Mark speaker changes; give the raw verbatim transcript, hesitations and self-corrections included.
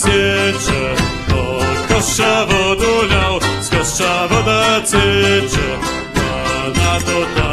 Speaker 1: siecze, do koszcha wodu lał, z koszcha woda cycze, a na to